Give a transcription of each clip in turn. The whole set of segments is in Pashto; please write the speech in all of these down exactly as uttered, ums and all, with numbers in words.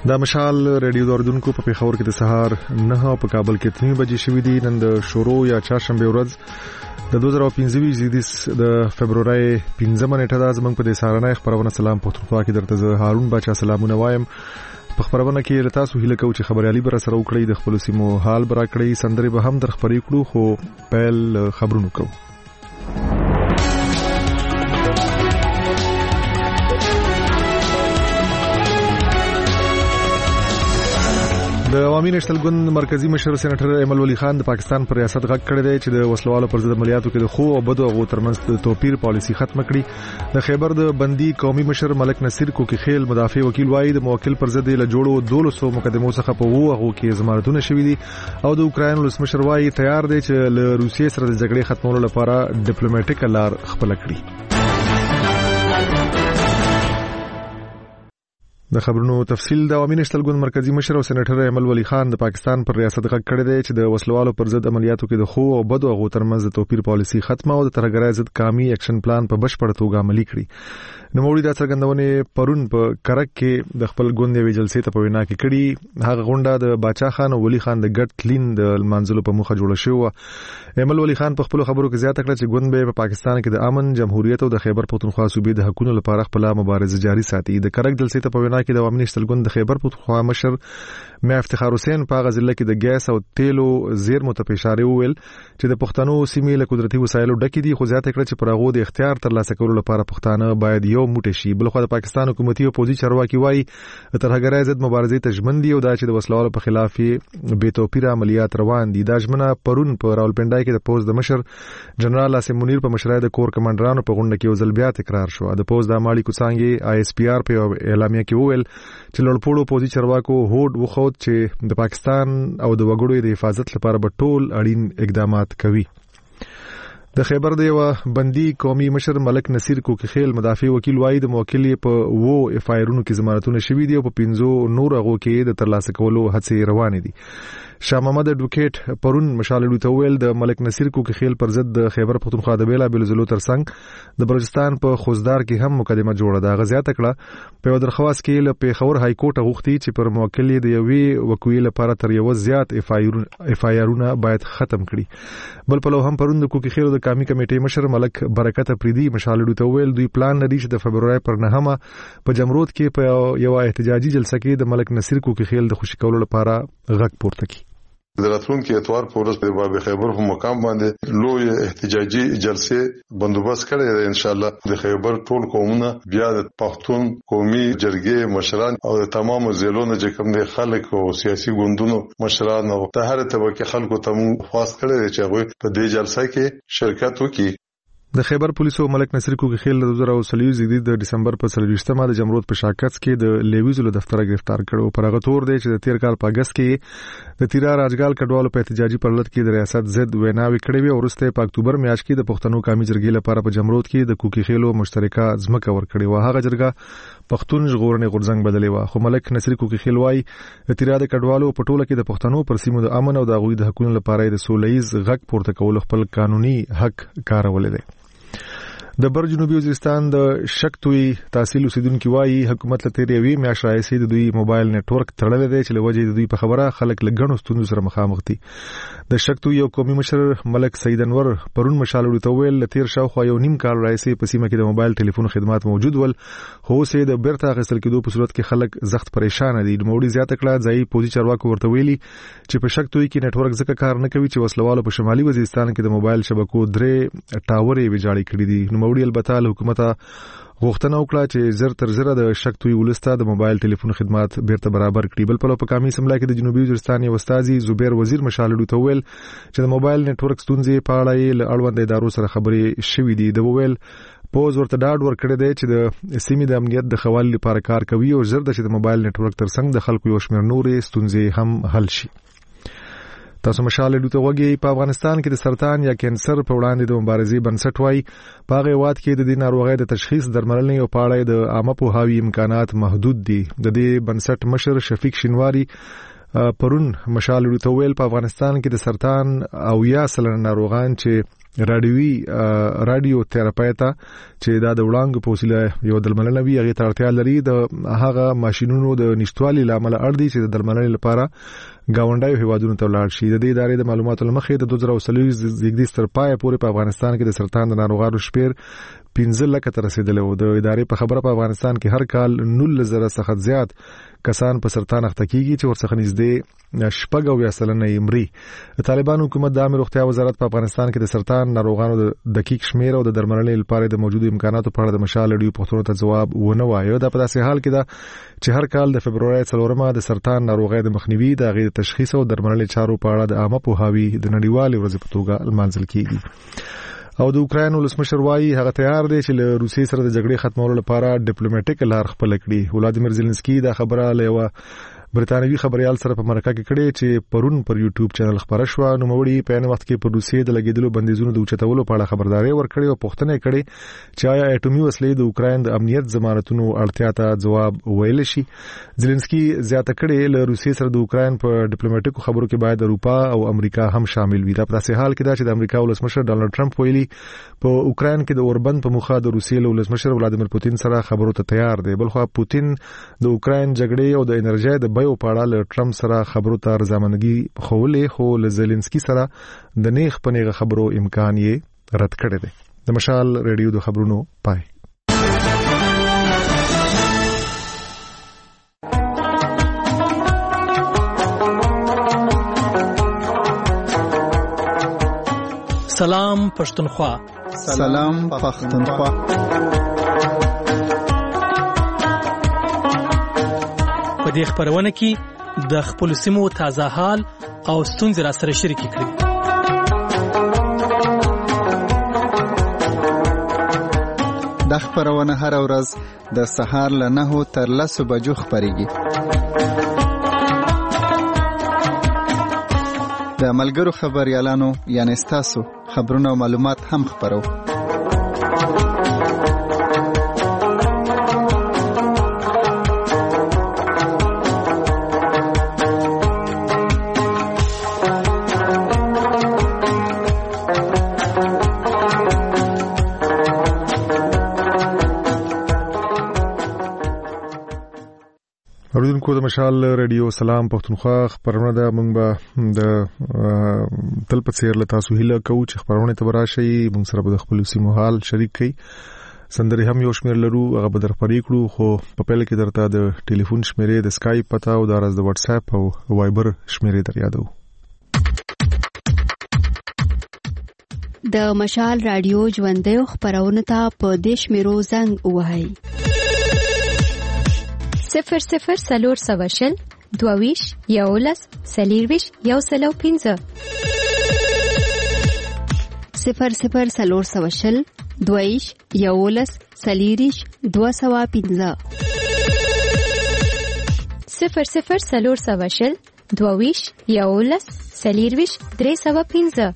دا مشال ریډیو دوردونکو په پیښور کې د سهار نه او په کابل کې تنوي بجې شوې دي. نن د شورو یا چهارشنبه ورځ د دوه زره پنځه د فبرवरी پنځمه نیټه ده. زمونږ په دې سهارنۍ خبرونه سلام پښتونخوا کې درته زه هارون بچا سلامونه وایم. په خبرونه کې له تاسو هیله کوم چې خبريالي بر سره وکړي، د خپل سیمو حال برا کړی، سندري به هم در خبرې کړو. خو پیل خبرونو کوو. د عوامي نشتل ګوند مرکزی مشر سېنیټر ایمل ولی خان د پاکستان پر ریاست غږ کړی دی چې د وسلوالو پر ضد عملیاتو کې د خو او بدو غو ترمنځ د توپیر پالیسی ختم کړي. د خیبر د بندي قومي مشر ملک نصیر کوکی خیل مدافع وکیل وایي د موکل پر ضد له جوړو دولسو مقدمو څخه په وو غو کې ضمانتونه شوي دي او د اوکرين ولسمشر وایي تیار دی چې له روسیې سره د جګړې ختمولو لپاره ډیپلوماټیک لار خپل کړي. د خبرونو تفصیل د عوامي نشتل ګوند مرکزی مشر او سېنیټر ایمل ولی خان د پاکستان پر ریاست غږ کړی دی چې د وسلوالو پر ضد عملیاتو کې د خو او بدو غو ترمنځ د توپیر پالیسی ختمه او د ترهګرۍ ضد قومي اکشن پلان په بشپړ توګه عملي کړي. نوموړي د څرګندونې پرون په کرک کې د خپل ګوند یوې جلسې ته په وینا کې کړي. هغه غونډه د باچا خان او ولی خان د ګډ کلین د منځلو په مخه جوړه شوې. ایمل ولی خان په خپل خبرو کې زیاته کړه چې ګوند به په پاکستان کې د امن، جمهوریت او د خیبر پختونخوا صوبې د حقوقو لپاره خپل مبارزه جاري ساتي. د کرک جلسې ته په وینا کې د عوامي نشتل ګوند د خیبر پختونخوا مشر میا افتخار حسین په غزله کې د ګیس او تیلو زیرمو ته اشاره وویل چې د پښتنو سیمې له قدرتي وسایلو ډکې دي، خو زیاته کړه چې پر هغه د اختیار ترلاسه کولو لپاره پښتانه باید یو موټی شي. بلخو د پاکستان حکومتي او پوزي چارواکي وایي ترهګرۍ ضد مبارزې ته ژمن دي او دا چې د وسلوالو په خلاف بې توپیره عملیات روان دي. دا ژمنه پرون په راولپنډای کې د پوز د مشر جنرال اسم منیر په مشرۍ د کور کمانډرانو په غونډه کې وزل بیا تکرار شو. د پوز د مالی کوڅانګي آی اس پی آر په اعلامیه کې وویل چې لړپوړو پوزي چارواکو هوډ وخوت چې د پاکستان او د وګړو د حفاظت لپاره به ټول اړین اقدامات کوي. د خیبر د یو بندي قومي مشر ملک نصیر کوکی خیل مدافع وکیل وایي د موکل په وو اف آی آرونو کې ضمانتونه شوي دي او په پنځو نور غو کې د ترلاسه کولو هڅې روانې دي. شاه محمد اډوکیټ پرون مشال ته ویل د ملک نصیر کوکی خیل پر ضد د خیبر پختونخوا د بیلا بیل زلو ترڅنګ د بلوچستان په خوزدار کې هم مقدمه جوړه ده. غزیات کړه په درخواست کې له پیښور های کورټ غوښتي چې پر موکل د یوې وکیل لپاره تر یو زیات اف آی آرونه باید ختم کړي. بل په لو هم پرون د کوکی خیل د قومي کمیټې مشر ملک برکت افریدي مشال ته ویل دوی پلان لري چې د فبرवरी پر نهمه په جمرود کې په یو احتجاجي جلسه کې د ملک نصیر کوکی خیل د خوشی کولو لپاره غږ پورته کړي. د راتلونکي اتوار په ورځ په باب خیبر په مقام باندې لوی احتجاجي جلسې بندوبست کړي دی. ان شاء الله د خیبر ټول قومونه بیا د پښتون قومي جرګې مشران او د تمام ضلعونو چې کوم دي خلک او سیاسي ګوندونو مشران او د هر طبقه خلکو ته مو خواست کړي دی چې هغه په دې جلسه کې شرکت وکړي. د خیبر پولیسو ملک نصیر کوکی خیل د دوه زره سلیزي د دسمبر په څلوېښتمه د جمرود په شاکڅ کې د لیویزلو دفتر گرفتار کړو. پر هغه تور دی چې د تیر کال په اگست کې د تیرا راجګال کډوالو په احتجاجي پرلط کې د ریاست ضد ویناوي کړې وي او ورسته په اکتوبر میاشت کې د پښتنو قومي جرګې لپاره په جمرود کې د کوکی خیلو مشترکه ځمکه ورکړې و. هغه جرګه پښتون ژغورنې غورځنګ بدلې و. خو ملک نصیر کوکی خیل وایي د تیرا د کډوالو په ټوله کې د پښتنو پر سیمو د امن او د غوي د حقوقو لپاره د سولهیز غږ پورته کول خپل قانوني حق کارول دي. د بر جنوبي وزیرستان د شکتوي تحصیل اوسیدونکو وایي حکومت له تیرې وی میاشت راځي د دوی موبایل نتورک تړلې دی چې لوجه د دوی په خبره خلک لګڼو ستونزو سره مخامخ دي. د شکتوي یو قومي مشر ملک سید انور پرون مشال ته ویل تیر شاوخوا یو نیم کال راځي په سیمه کې د موبایل ټلیفون خدمات موجود ول، خو سه د بیرته غسل کېدو په صورت کې خلک سخت پریشان دي. نوموړي زیاته کړه ځای پوزي چارواکو ورته ویلي چې په شکتوي کې نتورک ځکه کار نه کوي چې وسلوالو په شمالي وزیرستان کې د موبایل شبکو درې ټاورې ویجاړې کړې دي. نوموړي البته له حکومت غوښتنه وکړه چې زر تر زر د شکتوي ولسته د موبایل ټلیفون خدمات بیرته برابر کړي. بل په لوپکامي سملا کې د جنوبي وزیرستان یو استاذي زبیر وزیر مشال ته ویل چې د موبایل نتورک ستونزې په اړه له اړوند ادارو سره خبرې شوې دي. د ویل پوز ورته ډاډ ورکړی دی چې د سیمې د امنیت د خوالي لپاره کار کوي او زر د چې د موبایل نتورک ترڅنګ د خلکو یو شمېر نورې ستونزې هم حل شي. تاسو مشاله لوته وګي په افغانستان کې د سرطان یا کینسر په وړاندې د مبارزې بنسټ وای په هغه وخت کې د دې ناروغۍ د تشخیص درملنې او پاړې د عامه پوهاوی امکانات محدود دي. د دې بنسټ مشر شفیق شینواری پرون مشال لوته ویل په افغانستان کې د سرطان او یا سلنه ناروغان چې رادیوي رادیو تھراپي ته چې دا د وړاندې په وسیله یو درملنه وی هغه ترتیا لري د هغه ماشينونو د نشټوالي لامل اړ دي چې د درملنې لپاره گاونډایو هیوادونو ته لاړ شي. د دې ادارې د معلوماتو لمخې د دوه زره څلور زیږدي تر پای پورې په افغانستان کې د سرطان د ناروغانو شمیر پنځه لکه ته رسیدلی و. د ادارې په خبره په افغانستان کې هر کال نولس زره څخه زیات کسان په سرطان اخته کیږي چې ورڅخه نږدې شپږ اویا سلنه یې مري. طالبان حکومت د عامه روغتیا وزارت په افغانستان کې د سرطان ناروغانو د دقیق شمیر او د درملنې لپاره د موجودو امکاناتو په اړه د مشال اړیو پوښتنو ته جواب ونه وایي. دا په داسې حال کې ده چې هر کال د فبرवरी څلورمه د سرطان ناروغۍ د مخنیوي د غیر تشخیص او درملنې چارو په اړه د عامه پوهاوي د نړیوالې ورځې په توګه لمانځل کیږي. او د اوکراین ولسمشر وايي هغه تیار دی چې له روسیې سره د جګړې ختمولو لپاره ډیپلوماټیک لار خپل کړي. ولادیمیر زيلنسکي دا خبره له برتانوي خبريال سره په مرکه کې کړي چې پرون پر یوټیوب چینل خبره شو. نو موري په ان وخت کې پر روسیې د لګیدلو بندیزونو د اوچتولو په اړه خبرداري ورکړي او پوښتنه کړي چې آیا اټومي وسلې د اوکراین د امنیت ضمانتونو اړتیا ته جواب ویل شي. زيلنسکي زیاته کړي له روسیې سره د اوکراین په ډیپلوماټیکو خبرو کې باید اروپا او امریکا هم شامل وي. دا په داسې حال کې ده چې د امریکا ولسمشر ډانلډ ټرمپ ویلي په اوکراین کې د اوربند په مخه د روسیې له ولسمشر ولادیمیر پوتین سره خبرو ته تیار دی. بلخو پوتین د اوکراین جګړې او د انرژي د بیو په اړه له ټرمپ سره خبرو ته رضامندګي خولې خو له زيلنسکي سره د نیغ پنیغه خبرو امکان یې رد کړی دی. د مشال ریډیو د خبرونو پای. سلام پښتونخوا. سلام پښتونخوا. په دې خبرونه کې د خپل سیمو تازه حال او ستونزې را سره شریک کړئ. د خبرونه هر ورځ د سهار له نهو تر لسو بجو خبريږي. د ملګرو خبريالانو یعنی تاسو خبرونه او معلومات هم خبرو. اوریدونکو د مشال ریډیو سلام پښتونخوا خبرونه ده. موږ به د تل په څیر له تاسو هیله کوو چې خبرونه ته راشي. موږ سره به د خپل سیمو حال شریک کړئ. سندري هم یو شمیر لرو هغه به در پرې کړو خو په پیل کې درته د ټلیفون شمیرې د اسکایپ پتا او د راز د واتس اپ او وایبر شمیرې در یادو. د مشال رادیو ژوندۍ خبرونه ته په دیش میرو زنګ وهاي صفر صفر سلور سواشل دوویش یولس سلیرویش یو سلو پینزه صفر صفر سلور سواشل دوویش یولس سلیریش دو سوا پینزه صفر صفر سلور سواشل دوویش یولس سلیرویش درې سوا پینزه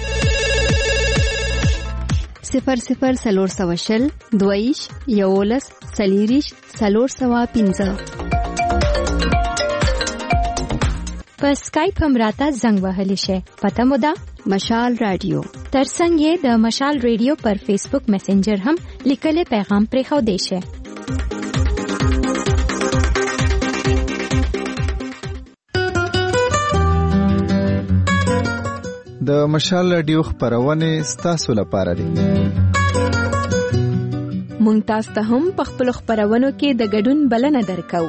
صفر صفر سلور سواشل دویش یولس سلیریش سلور سوا پینزه. په اسکایپ هم راته زنګ وهلی شي. پته مو ده مشال رادیو. ترڅنګ یې د مشال ریډیو پر فیسبوک میسنجر هم لیکلي پیغام پرې خو دی شي. د مشال رادیو خبرونه ستاسو لپاره دي. مونږ تاسو ته هم په خپل خبرونو کې د ګډون بلنه درکو.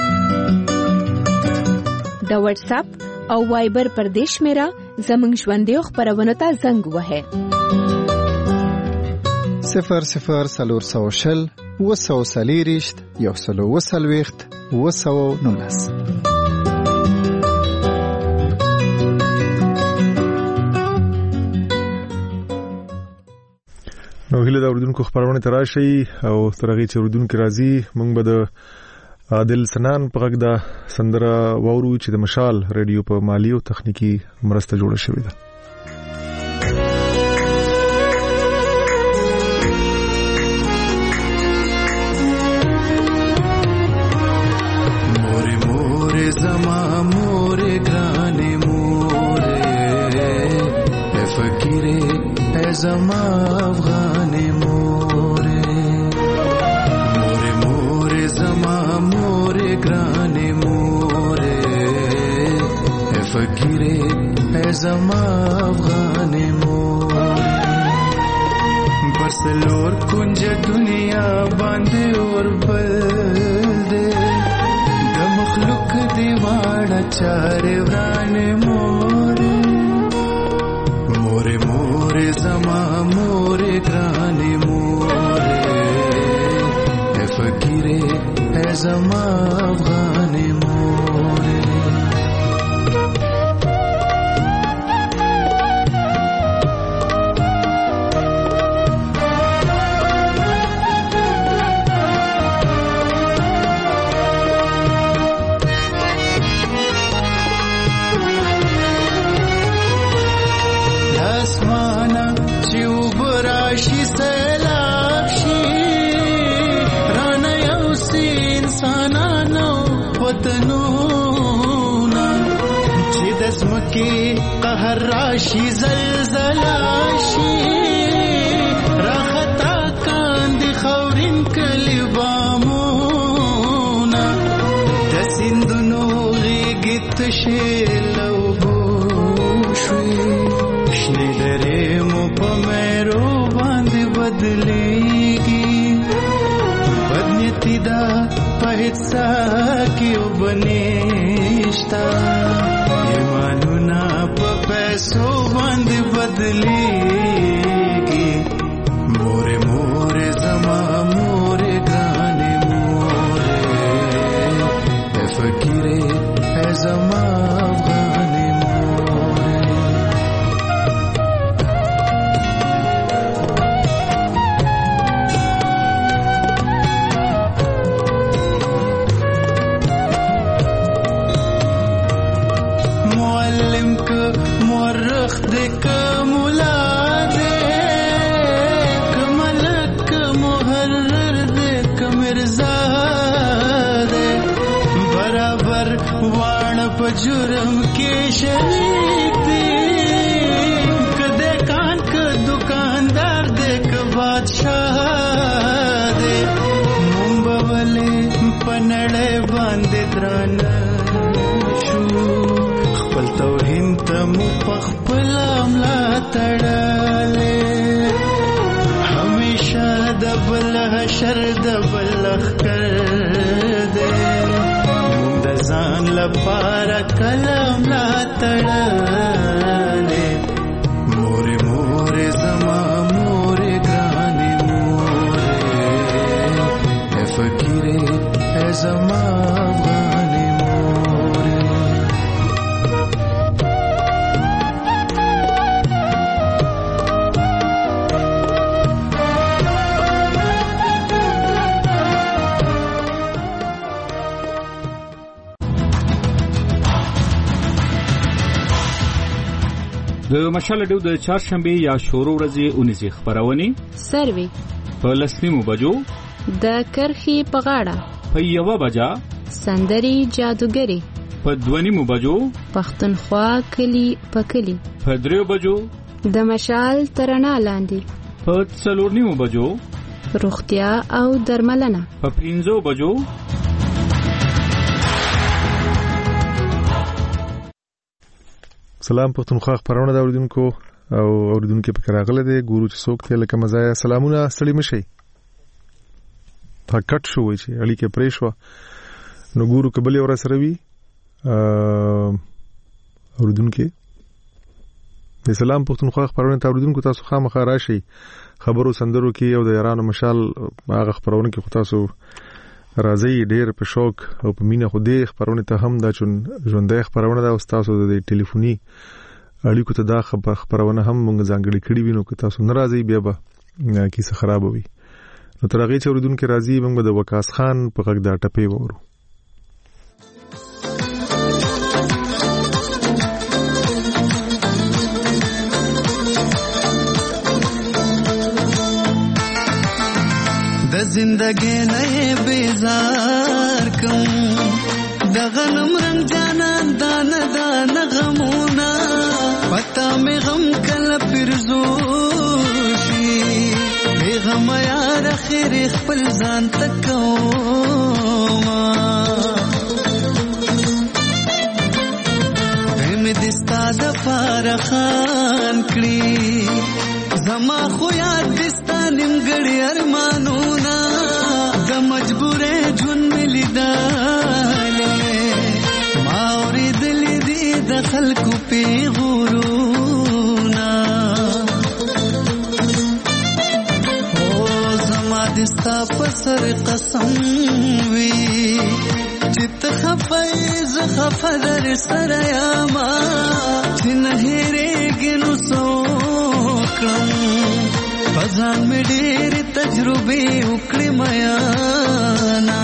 د واتس اپ او وایبر پر دیش میرا زمنګ ژوندۍ خبرونه ته زنګ وهه. صفر صفر سلور سوشل وسو سلیریشت یو سلو وسلويخت وسو نولس. نو هله د اوریدونکو خبرونه تراشي او ترغی چې اوریدونکو راځي موږ به د عادل سنان په غږ د سندره وورو چې د مشال ریډیو په مالی او تخنیکی مرسته جوړه شوې ده. مورې مورې زما مورې ګرانې مورې فقیرې زما افغان مورې مورې مورې زما مورې ګرانې مورې فقیرې زما افغان مورې برسلور کنج دنیا باندې اور بل دے د مخلوق دی واړه چارې ورانې مورې مورې مورې زما مورې ګرانې مورې فقیرې زما افغان مورې کی قهر راشي زلزلاشي راختا کاندي خورین کلی بامونا د سندونو غیږت شلو بوشوي شنه درې مو په مېرو باندې بدلېږي بدنيتي دا په هیڅ کې وبنيشتا पैसो बंद बदलेगी मोरे मोरे जमा मोरे गाने मोरे फकीरे है जमा गाने मोरे मुअल्लिम को मौरख देख मुला दे कमलक मुहर्रर देख मिर्जा दे बराबर वाण प जुर्म के शरीक दे कदे कान क दुकानदार देख बादशाह दे मुंबवले पनड़े बांधे द्रान توهین تم پخپل املا تړلې همیشه د بل حشر د بل خر دې د ځان لپاره کلام لا تړلې مورې مورې زما مورې ګرانې مورې فقیرې زما افغانې مورې د مشال ډو د چهارشنبه یا شورو ورځې اونیزه خبرونه سروي په لسنیمو بجو د کرخي په غاړه په یو بجا سندري جادوګری په دونیمو بجو پښتونخوا کلی پکلی په دریو بجو د مشال ترنا لاندې په څلورنیمو بجو روغتیا او درملنه په پنځو بجو سلام پښتونخوا خبرونه دا اوریدونکو او اوریدونکو په کراغله دي ګورو چې څوک ته لکه مزایا سلامونه ستړي مشي پکټ شو وي چې اړي کې پریشوا نو ګورو کبل اور سره وی اوریدونکو د سلام پښتونخوا خبرونه ته اوریدونکو تاسو خامخا راشي خبرو سندرو کې او د ایران مشال هغه خبرونه کې تاسو راځي ډېر په شوق او په مینه خو دې خبرونه ته هم دا چون ژوندۍ خبرونه دا تاسو د ټلیفوني اړیکو ته دا خبرونه هم موږ ځانګړي کړی وینو که تاسو ناراضي بیا به کیسه خراب وي نو ترغه چې اوریدونکو راځي موږ د وکاس خان په غږ دا ټپې وورو زندگی نئے بیزار کم د غنم رنگ جانان دان دان غمونا پتا میں غم کل پرزو خیر خپل ځان تکوما دمه دستا د فارخان کړي زما خو یاد دستا نیمګړی ارمانونه د مجبورې ژوند ملي داله ما اورېدلې دي د خلکو پیغورونا او زما دستا په سر قسم وي چې ته خفای زه خفه در سره یاما چې نه هېرېږي نو څه وکړم په ځان مې ډېرې تجربې وکړې میانا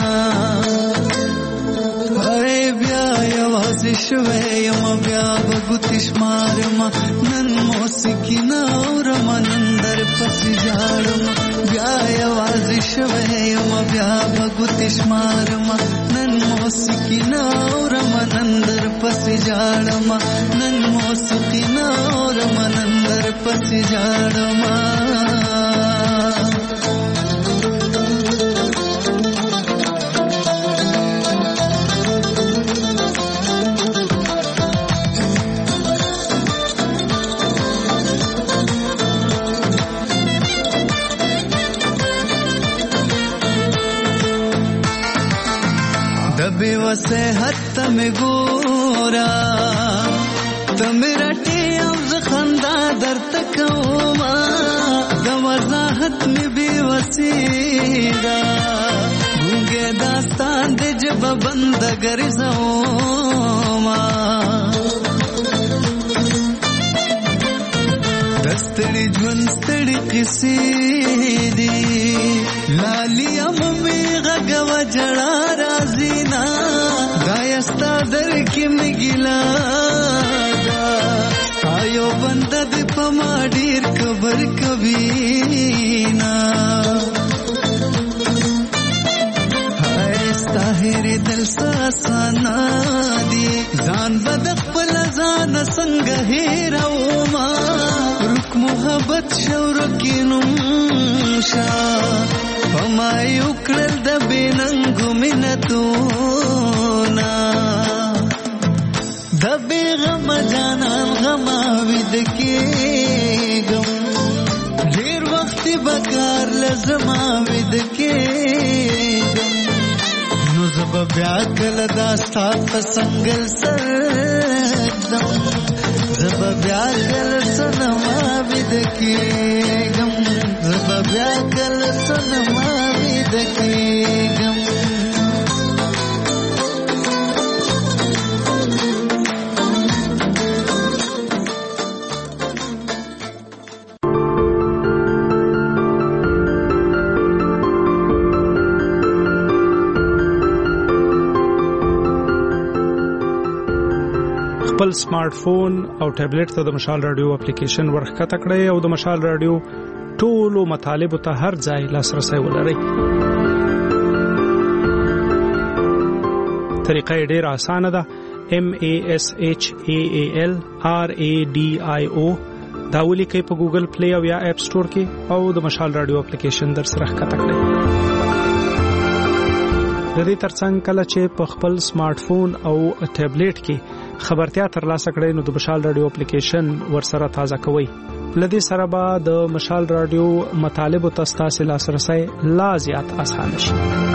هی بیا یوازې شوی یم بیا به ګوتې شمارم نن موسیقي نه اورم نن در پسې ژاړم بیا یوازې شوی یم بیا به ګوتې شمارم نن موسیقي نه اورم نن در پسې ژاړم نن موسیقي نه اورم نن در پسې ژاړم بے حد میں گورا تم رٹی افز خندہ در تکوما دم وضاحت میں بھی وسیدہ گونگے داستان دے جب بند گرزوما دستڑی جون ستڑی قصی دی لالی اممی غگو جڑا رازینا دایستا در کی مگلا دا آیو بنده دی پما دیر کبر کبینا ہائستا ہیری دل ساسانا دی زان بدق پل زان سنگ ہیرا اوما رک محبت شورکی نمشا پمای اکڑل د بیننگو منتونا د بیغم جانان غماوید کېږم ډېر وختي بکار لزماوید کېږم نو زه به بیا کله دا ستا په سنګل سردم زه به بیا کله سنماوید کېږم زه به بیا کله سنماوید کېږم خپل سمارټ فون او ټابلیټ ته د مشال رادیو اپلیکیشن ورخکته کړئ او د مشال رادیو ټولو مطالبه ته هر ځای لاسرسي ولرئ. طریقه ډېره اسانه ده. M A S H A A L R A D I O دا ولیکئ په ګوګل پلی او یا اپ سٹور کې او د مشال رادیو اپلیکیشن در سره ښکته کړئ. د دې ترڅنګ کله چې په خپل سمارټ فون او ټابلیټ کې خبرتیا ترلاسه کړئ نو د مشال رادیو اپلیکیشن ورسره تازه کوئ. لدې سره به د مشال رادیو مطالبه تاسو لاسرسي لا زیات آسان شي.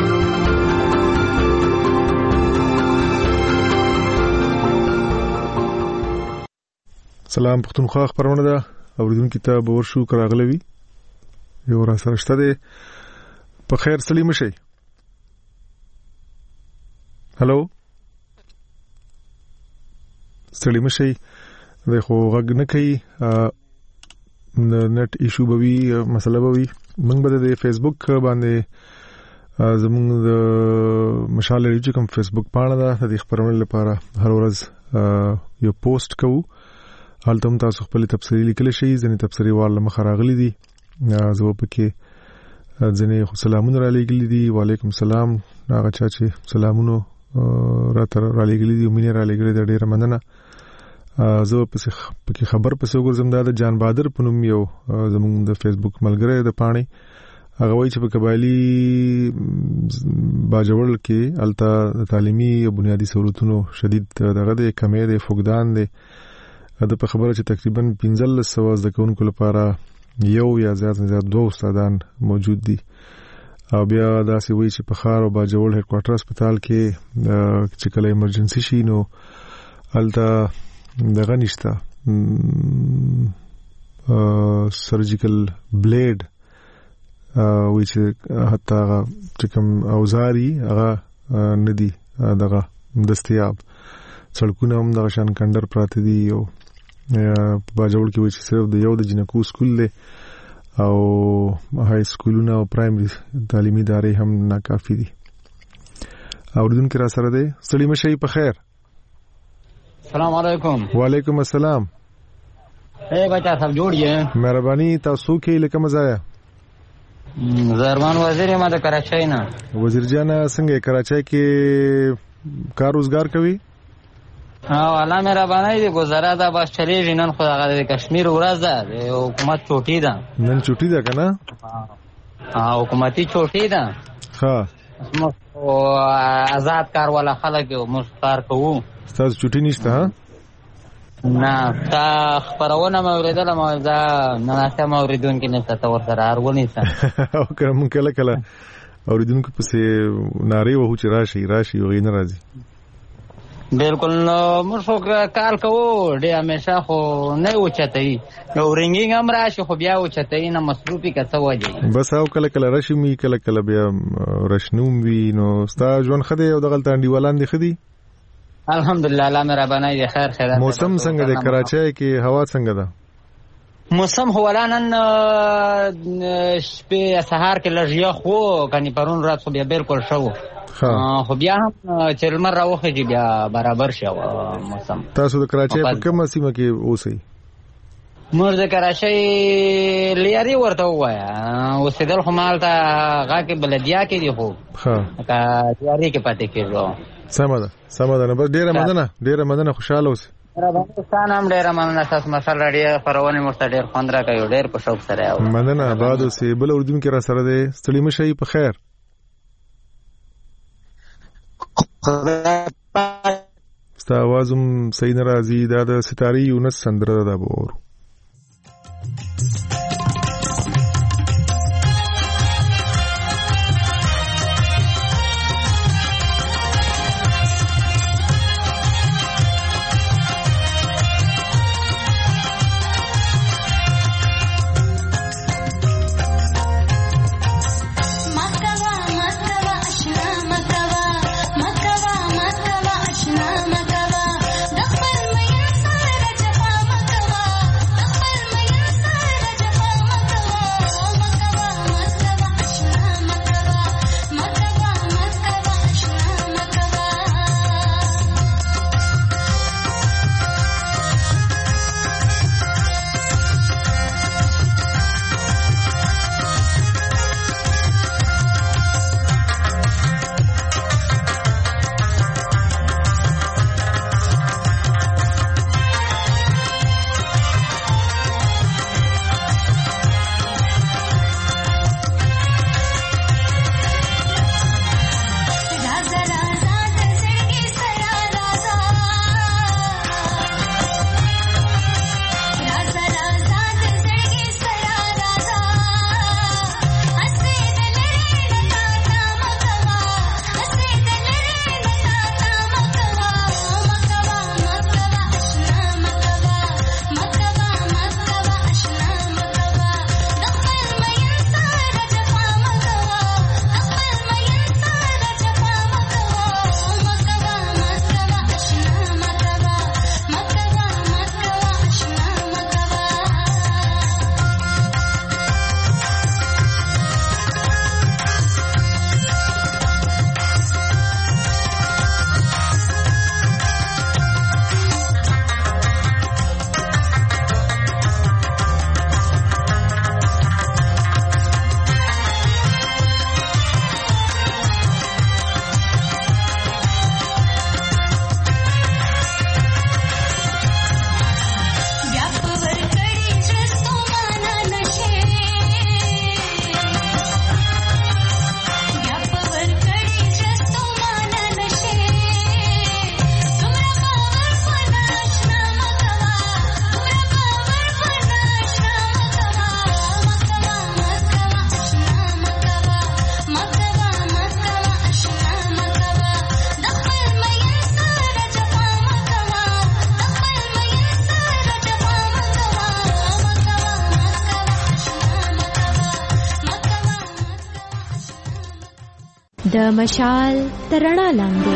سلام پښتونخوا خبرونه ده اوریدونکو ته به ورشو کراغلوي یو را سره شته ده په خیر سلیم شي. هالو سلیم شي د خو غږ نه کوي نت ایشو بوي مسله بوي موږ به د فیسبوک باندې زموږ د مشال رادیو کوم فیسبوک پاڼه ده د خبرونو لپاره هر ورځ یو پوسټ کوو. حالته هم تاسو خپل تفسیری لیکل شي ځنې تفسیری وال مخ راغلي دي زه په کې ځنې خو سلامونه را لګلې دي. وعلیکم السلام هغه چا چې سلامونه را تر را لګلې دي ومنه را لګلې دي ډیره مننه. زه په کې خبر پسې وګورم دا د جان بادر په نوم یو زموږ د فیسبوک ملګری د پاڼې هغه وایي چې په قبایلی باجوړ کې الته تعلیمي او بنیادی سہولتونو شدید دغه د کمی د فقدان دی. دا په خبره چې تقریبا پنځه سوه زده کوونکو لپاره یو یا زیات نه زیات دوه استادان موجود دي. او بیا داسې وایي چې په ښار او باجوړ هډ کوارټر هسپتال کې چې کله ایمرجنسي شي نو الته دغه نشته سرجیکل بلیډ وایي چې حتی هغه چې کوم اوزاري هغه نه دي دغه دستیاب. سړکونه هم دغه شان کندر پراته دي. او په باجوړ کې وایي چې صرف د یو د جنکو سکول دی او های سکولونه او پرایمري تعلیمي ادارې هم ناکافي دي. اوریدونکو را سره دی ستړي مشي په خیر. السلام علیکم. وعلیکم السلام. اے بچا سب جوړیه. مهرباني تاسو کې لکه مزایا. زرمان وزیر ما د کراچۍ نه. وزیر جان څنګه کراچۍ کې کار روزګار کوي؟ او الله مهرباني دي گزاره دا بس چلیږي. نن خو هغه د کشمیر ورځ ده د حکومت چوټي ده. نن چوټي ده کنه؟ ها حکومتي چوټي ده. ها او آزاد کار ولا خلک موږ کار کوو. تاسو چوټي نشته ها؟ نه تا خبرونه موریدل ما دا نه ناسه موریدونکو نشته تور سره ارونی څه. او کوم کله کله اوریدونکو پسې ناری وو چې راشي راشي او غین راځي. بالکل موږ کار کوو ډېر همیشه خو نه اوچتای نو رنګینګ هم راشي خو بیا اوچتای نه مصروفي کڅ وځي. بس او کله کله راشي می کله کله بیا رښنوم وی نو ستا ژوند خدای او دغه تانډي ولان دي خدي. الحمدلله الله مهرباني دي خیر خیر. موسم څنګه دی کراچۍ کې هوا څنګه ده؟ موسم هو لانن شپې سهار کې لږ یخ وو کني پرون رات خو بیا بالکل شو. خو بیا هم چې لمر راوخیږي بیا برابر شي موسم. تاسو د کراچۍ په کومه سیمه کې اوسئ؟ موږ د کراچۍ لیاري ورته وایا اوسېدل خو مالته هغه کې بلدیا کې دی خو ها لیاري کې پاتې کېږو. سمه ده سمه ده. بس ډېره مننه ډېره مننه خوشاله اوسئ. افغانستان هم ډېره مننه تاسو مشال راډیو خبرونه مو ته ډېر خوند راکوي ډېر په شوق سره یو مننه. بعد اوسئ بل اردوونکو را سره دی ستړي مشي په خیر. ستا आवाज هم صحیح نه راځي. دا د ستاري یونس سندره ده به اورو. مکوا د مشال تر رڼا لاندې.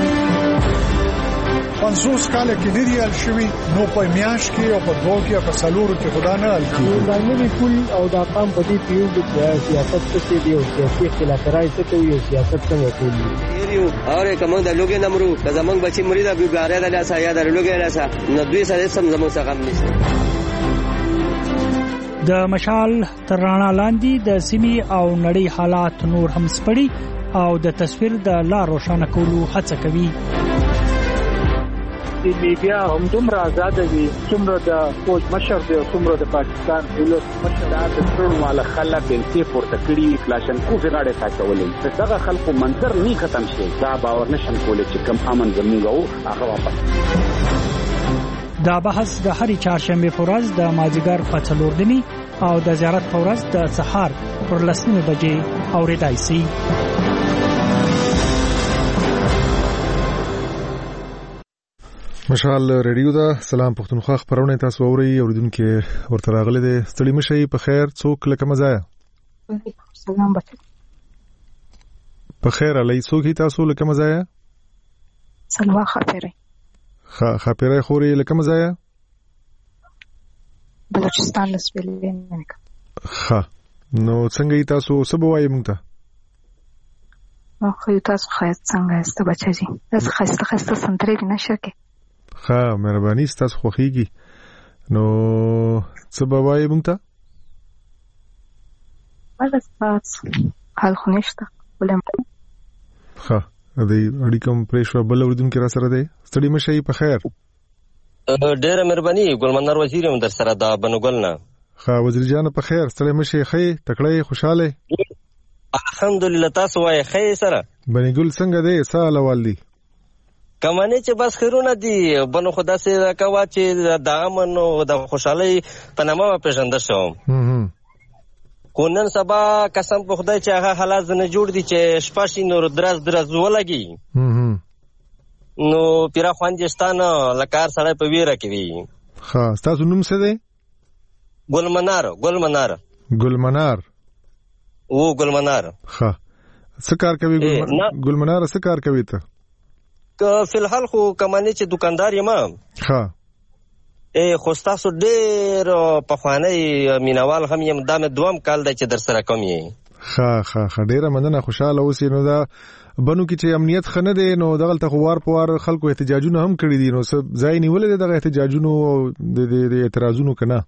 پنځوس کال کې لري ال شوی نو په میاش کې او په دوه کې په سالورو کې خدا نه ال کی باندې پول او د قام په دې پیو د سیاست څخه دی او سیاسي اختلافات څخه یو سیاست څنګه کوي یو اوره کوم د لوګي نمرو د زمنګ بچی مریدا بیګاره د لاسه یا د لوګي لاسه نو دوی سره سم زمو څخه هم نشته. د مشال تر رڼا لاندې د سیمې او نړۍ حالات نور هم سپړي او د تصویر د لار روښانه کولو هڅه کوي. د میډیا هم دومره آزاد دي څومره د فوج مشر دی او څومره د پاکستان ولس مشر د ټول مال خلک بنتي پورته کړي کلاشن کو غاړه تاکولې دغه خلکو منظر نه ختم شي دا باور نشم کولای چې کم امن زموږ او هغه واپس. دا بحث د هرې چهارشنبه په ورځ د مازیګر په څلور نیمې او د زیارت په ورځ د سهار پر لسمه بجې اورېدای شي. مشال ریډیو دا سلام پښتونخوا خبرونه تاسو اورئ اوریدونکو ورته راغلي دي ستړي مشي په خیر څوک لکه مزایا سلام بچ په خیر علي څوک تاسو لکه مزایا سلوا خاطره خ خاطره خوري لکه مزایا بلوچستان لسویلې نه ښه نو څنګه تاسو سبوای مونږ ته نو خو تاسو خاص څنګه است بچی تاسو خاصه خاصه سنتري نشه کې ها مهرباني ستاسو خوخيږي نو څه به وایي مونږ ته بس تاسو حال خو نشته ولهم ها دې اړیکم پرېښو بل اوردونکو را سره دی ستړي مشي په خیر ډېر مهرباني ګلمنار وزیر هم در سره دا بنوګل نه ها وزیر جان په خیر ستړي مشي خې تکړه خوشاله الحمدلله تاسو وای خې سره بنګل څنګه دی سال والدي کمانه چې بس خیرونه دي بنو خدا سي کوا چې د امن او د خوشحالي په نامه پیژند شو کونن سبا قسم په خدای چې هغه حالات نه جوړ دي چې شپاشي نور درز درز ولګي نو پیرا خوانجستان لکار سره په ویره کې وي ها تاسو نوم څه دی ګلمنار ګلمنار ګلمنار او ګلمنار ها څه کار کوي ګلمنار څه کار کوي ته که فلحال خو کمانه چې دکاندار یم ها اے خو تاسو ډېر په خواني مینوال هم یم د دوام کال د چې در سره کوم یې ها ها ډېر مننه خوشاله اوسې نو دا بنو کې چې امنیت خنه دي نو دغه ته خوار پوار خلکو احتجاجونه هم کړی دي نو ځای نیولې دغه احتجاجونو د اعتراضونو کنه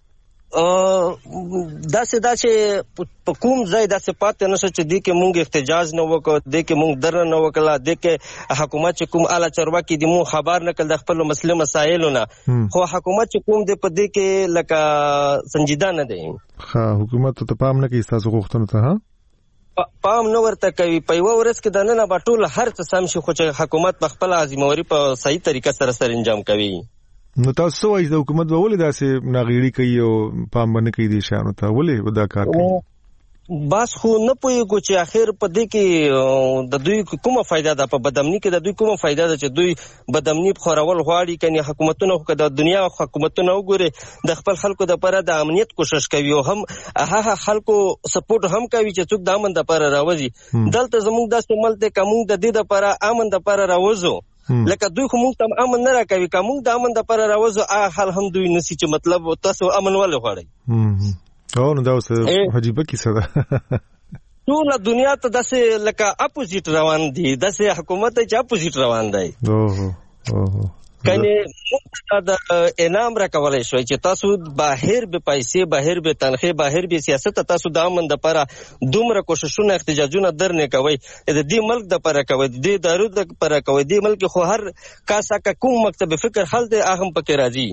دا سه دا چې په کوم ځای دا سه پاتې نشو چې د کې مونږ احتجاج نه وکړو د کې مونږ درنه نه وکړه د کې حکومت چې کوم اعلی چارواکي د مو خبر نه کړ د خپل مسله مسایلونه خو حکومت چې کوم د په دې کې لکه سنجیده نه دی ها حکومت ته پام نه کوي تاسو غوښتنه ته ها پام نو ورته کوي په یو ورځ کې د نن په ټول هر څه سم شي خو چې حکومت په خپل ازموري په صحیح طریقه سره سره انجام کوي نو تاسو وایي د حکومت به ولې داسې ناغېړي کوي او پام باندې کوي دي شانو ته ولې ودا کار کوي بس خو نه پوهیږو چې اخر په دې کې د دوی کومه فائدہ ده په بدامنی کې د دوی کومه فائدہ ده چې دوی بدامنی خورول غواړي کني حکومتونه خو د دنیا حکومتونه وګوري د خپل خلکو د لپاره د امنیت کوشش کوي او هم هغه خلکو سپورټ هم کوي چې څوک د امن د لپاره راوځي دلته زموږ د سیمل ته کوم د دې د لپاره امن د لپاره راوځو لکه دوی خو موږ ته امن نه راکوي که موږ د امن د لپاره راوځو هغه حال هم دوی نسی چې مطلب تاسو امن ولې غواړئ او نو دا اوس عجیبه کیسه ده ټول دنیا ته داسې لکه اپوزیټ روان دي داسې حکومت چې اپوزیټ روان دی اوه اوه کني د انعام راکولای شوی چې تاسو بهر به پیسې بهر به تنخې بهر به سیاست تاسو د امن د لپاره دومره کوششونه احتجاجونه درنه کوي د دې ملک د لپاره کوي د دارو د لپاره کوي د ملک خو هر کاسه کوم مکتب فکر حل دی اهم پکې راځي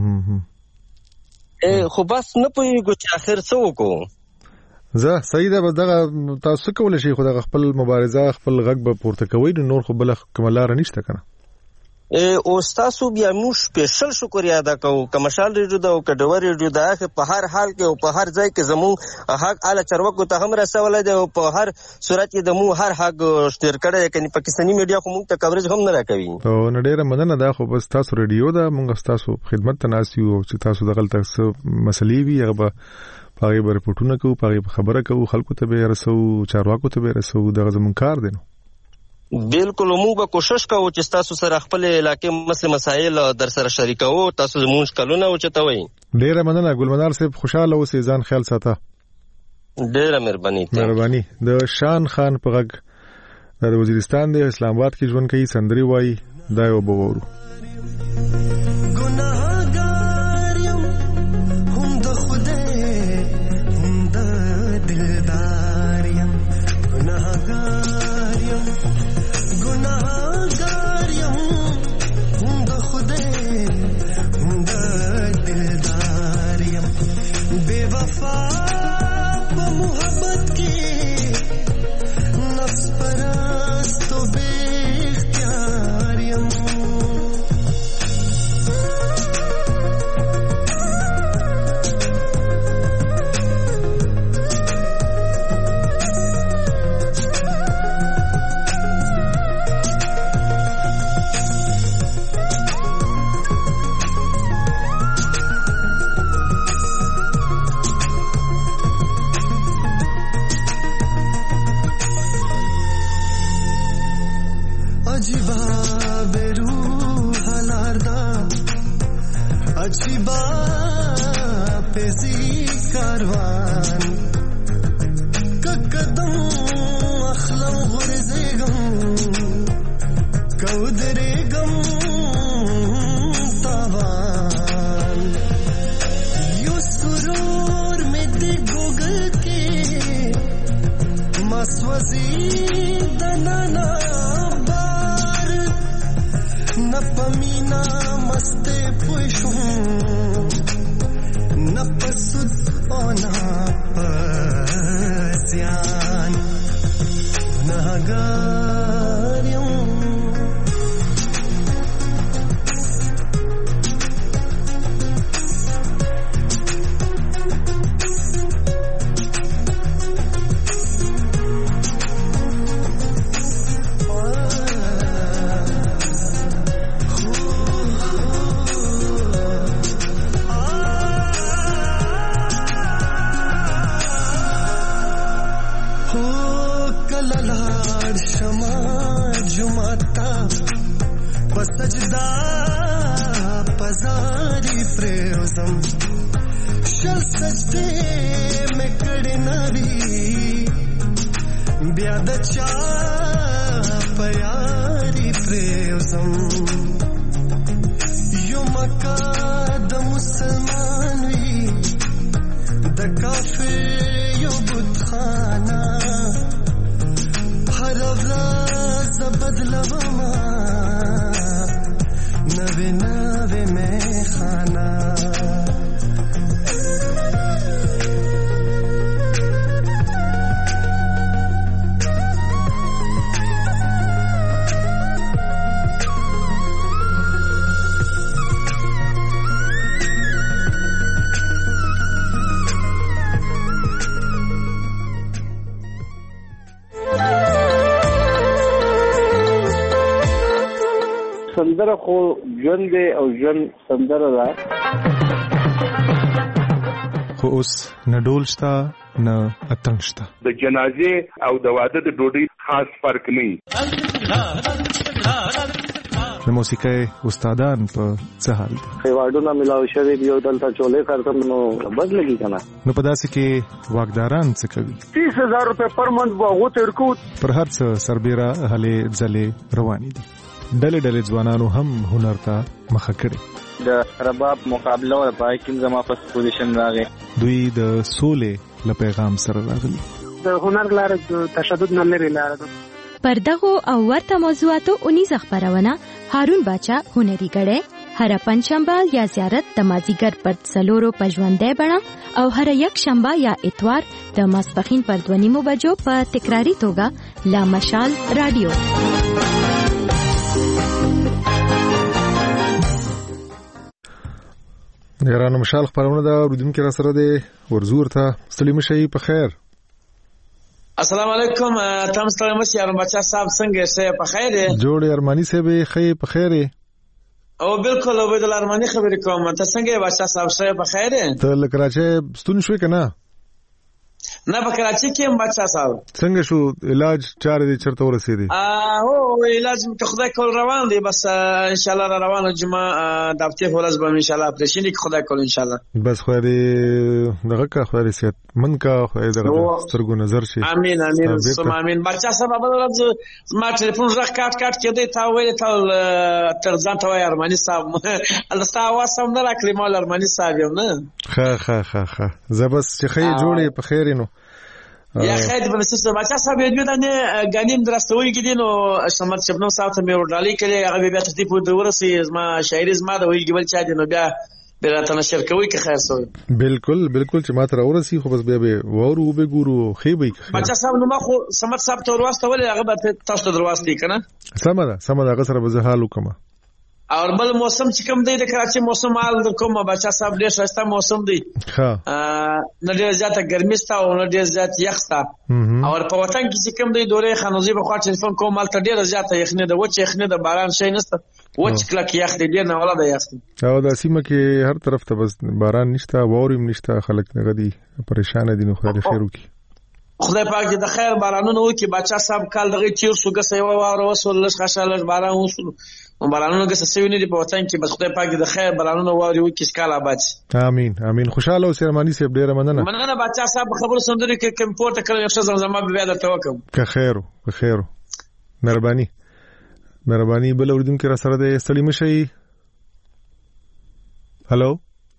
خو بس نه پوهیږو چې اخر څه وکړو زه صحیح ده دغه تاسو کولای شئ خو د خپل مبارزه خپل غږ به پورته کوي نور خو بل کوملار نشته کنه او تاسو بیا موږ سپیشل شکریا ادا کوو کمشال ریډیو دا او کډور ریډیو دا په هر حال کې او په هر ځای کې زمو حق اعلی چارواکو ته هم رسول دي او په هر صورت کې د مو هر حق شتر کړي کني پاکستاني میډیا خو موږ ته کوریج هم نه راکوي او نډیره مننه دا خو بس تاسو ریډیو دا موږ تاسو خدمت تناسیو چې تاسو دغه تاسو مسلې وي هغه پاره به رپورټونه کوو پاره خبره کوو خلکو ته به رسو چارواکو ته به رسو دغه زمون کار دی نو بالکل موږ به کوشش کوو چې تاسو سره خپل علاقې مسله مسایل در سره شریکو. تاسو زموږ کلونه او چتوي. ډیره مننه ګلمنار صاحب، خوشاله اوسئ، ځان خیال ساته. ډیره مهرباني. مهرباني. د شان خان په غږ د وزیرستان د اسلام آباد کې ژوند کوي، سندري وایي، دا یو بوورو. سندره خو ژوند دی او ژوند سندره ده. خو اوس نه ډول شته نه اتڼ شته. د جنازې او د واده د ډوډۍ خاص فرق نه. د موسیقۍ استادان په څه حال دي؟ ایوارډونه ملاو شوي دي او دلته چولې کارتم نو بد لګي کنه. نو په داسې کې واګداران څه کوي؟ تیس هزار روپے پر منت باغو ترکو. پر هر څه سربېره هلې ځلې روانې دي. ډلې ډلې ځوانانو هم هنر ته مخه کړې. د رباب مقابله او پای کې زما په پوزیشن راغی. دوی د سولې له پیغام سره راغلي. د هنر لاره د تشدد نه لري لاره ده. پر دغه او ورته موضوعاتو اونیزه خبرونه هارون باچا هنري غړې هر پنځشنبه یا زیارت د مازیګر پر څلورو پژوندې بڼه او هر یک شنبه یا اتوار د ماسپخین پر دونیمو بجو په تکراری توګه لا مشال رادیو. یارانو مشال خبرونه دا اوریدونکو را سره دی ورزور ته سلام شي په خیر. السلام علیکم. تاسو ته مې یارو بچا صاحب څنګه شه په خیر دی؟ جوړ ارمانی صاحب خې په خیر دی. او بالکل او د ارمانی خبرې کوم. ته څنګه بچا صاحب شه په خیر دی؟ ته لکراچه ستون شوې کنه؟ نه په کراچي کې بچا صاحب. څنګه شو علاج چارې دې چرته ورسېدې؟ او علاج ته خدای کول روان دی، بس ان شاء الله روانه جمعه د هفته ورځ به ان شاء الله اپریشن کې خدای کول ان شاء الله. بس خو دې دغه کا خو دې صحت من کا خو دغه سترګو نظر شي. امين امين سم امين. بچا صاحب بل ورځ ما ټلیفون راخ کاټ کاټ کې دې تا ویل تا تر ځان ته وای ارماني صاحب الله ستاسو واسم نه راکلی مال ارماني صاحب یم نه. ها ها ها ها زبس چې خې جوړې په خیر نو یا خیر په مسته بچا صاحب دې نه غنیم درستوي کې دي نو سمت شبنم صاحب ته مې ورډالي کړي هغه بیا ته په دورسي ما شاعر زما د ویل ګبل چا دي نو بیا بیا ته نشر کوي که خیر سوي. بالکل بالکل چې ما ته راورسي خو بس بیا به وورو به ګورو خې به بچا صاحب نو ما خو سمت صاحب ته ورسته ولې هغه به تاسو ته دروازه کړه سم ده سم ده هغه سره به حال وکم. اور بل موسم چې کوم دی د کراچي موسم حال د کوم بچا صاحب ډېر ښایسته موسم دی. ها نه ډېر زیاته ګرمي ستا او نه ډېر زیات یخ ستا. اور په وطن کې چې کوم دی دوره خانوزي په خاطر ټلیفون کوم مال ته ډېر زیاته یخنه ده، وچ یخنه ده، باران شي نشته، وچ کلک یخ دی ډېر نه ولا ده یخ. او د سیمه کې هر طرف ته بس باران نشته، وورم نشته، خلک نه غدي پریشان دي. نو خدای خیر وکړي. خدای پاک دې د خیر بارانونه وکړي. بچا صاحب کال دغه چیر شو ګسه یو واره وسول لږ خاصه لږ باران وسول بارانونه ګسه سوي نه دي په وطن کې، بس خدای پاک دې د خیر بارانونه واره وکړي سکال آباد. امين امين. خوشاله اوسې ارماني صاحب ډیره مننه. مننه بچا صاحب خبرو سندري کې کمپورټ کړل یو څه زمزمه بیا درته وکم. که خیر که خیر مهرباني مهرباني. بل اوردون کې را سره د سلیم شي. هالو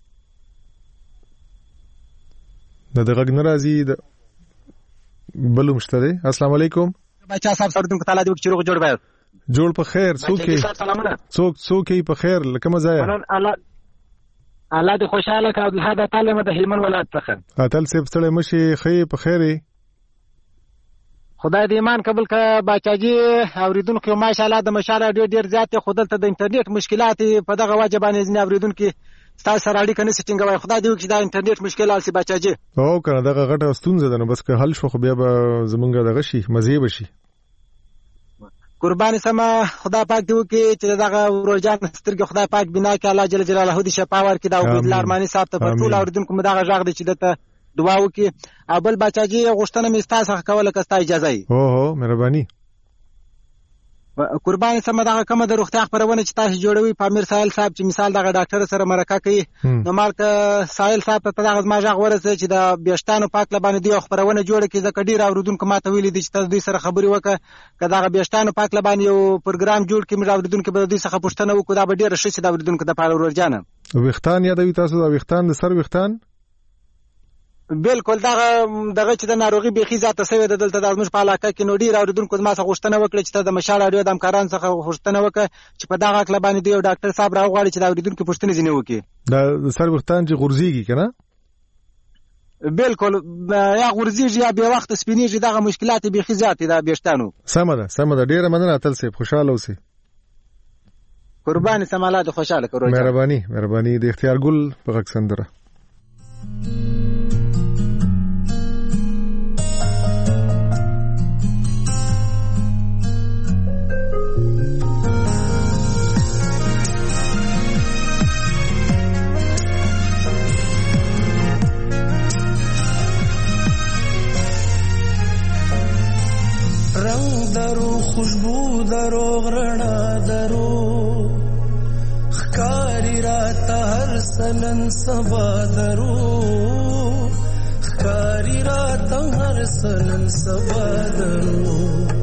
د دغه ناراضي د بل مشتری. السلام علیکم بچا صاحب سردون تعالی دې وکړي روغ جوړ به جوړ په خیر. څوک څوک څوک په خیر لکه مزه الله الله دې خوشاله کا عبد الحاد تعالی مده هلمن ولایت څخه اتل سیب ستړی مشي خې په خیره. خدای دې ایمان قبول کړه. بچاجي اوریدونکو ماشاءالله د مشاله ډېر ډېر زیات خودلته د انټرنیټ مشکلات په دغه وجه باندې ځنه اوریدونکو تاسو سره اړیکه نه سټینګوي. خدای دې وکړي دا انټرنیټ مشکل حل شي بچاجي. او کنه دغه غټه ستونزه ده نو بس که حل شو خو بیا به زمونږ دغه شي مزه بشي. قرباني سما خدای پاک دې وکړي چې دغه ورجان سترګې خدای پاک بنا کې الله جل جلاله دې شفا ورکړي. دا عبد الله ارماني صاحب ته ټول اوریدونکو مداغه ژغ دي چې دته دعا وکړي. ابل بچاجي غوښتنه مې تاسو کوله که تاسو اجازه یې. او هو مهرباني. قرباني سم دغه کومه د روغتیا خبرونه چې تاسو جوړوي پامیر سایل صاحب چې مثال دغه ډاکټر سره مرکه کوي نو مالک سایل صاحب ته دغه ما ژغ ورسې چې د بیاشتانو پاک لبانې دی خبرونه جوړه کی ځکه ډیر اوریدونکو ماته ویلي دي چې تاسو دوی سره خبري وکړه که دغه بیاشتانو پاک لبانې یو پروګرام جوړ کړي مې اوریدونکو به دوی څخه پوښتنه وکړه دا به ډیر ښه شي د اوریدونکو د پاره ورجانه. وختان یادوي تاسو د وختان د سر وختان بالکل دغه دغه چې د ناروغي بيخي ذاته سوي د دلته د ازمش په علاقه کې نو ډیر اوریدونکو ما څخه غوښتنه وکړه چې د مشال اړیو د امکاران څخه غوښتنه وکړه چې په دغه کله باندې دی یو ډاکټر صاحب راغواړي چې د اوریدونکو پوښتنه ځینې وکړي. د سر وختان چې غورځيږي کنه بالکل یا غورځيږي یا به وخت سپینیږي دغه مشکلات بيخي ذاته د بیاشتانو. سم ده سم ده ډیر مننه تل سي خوشاله اوسئ. قرباني سماله خوشاله کړو. مهرباني مهرباني د اختیار ګل په غږ سندره. رنگ درو خوشبو درو غرنا درو خکاری راتا هر سنن سبا درو خکاری راتا هر سنن سبا درو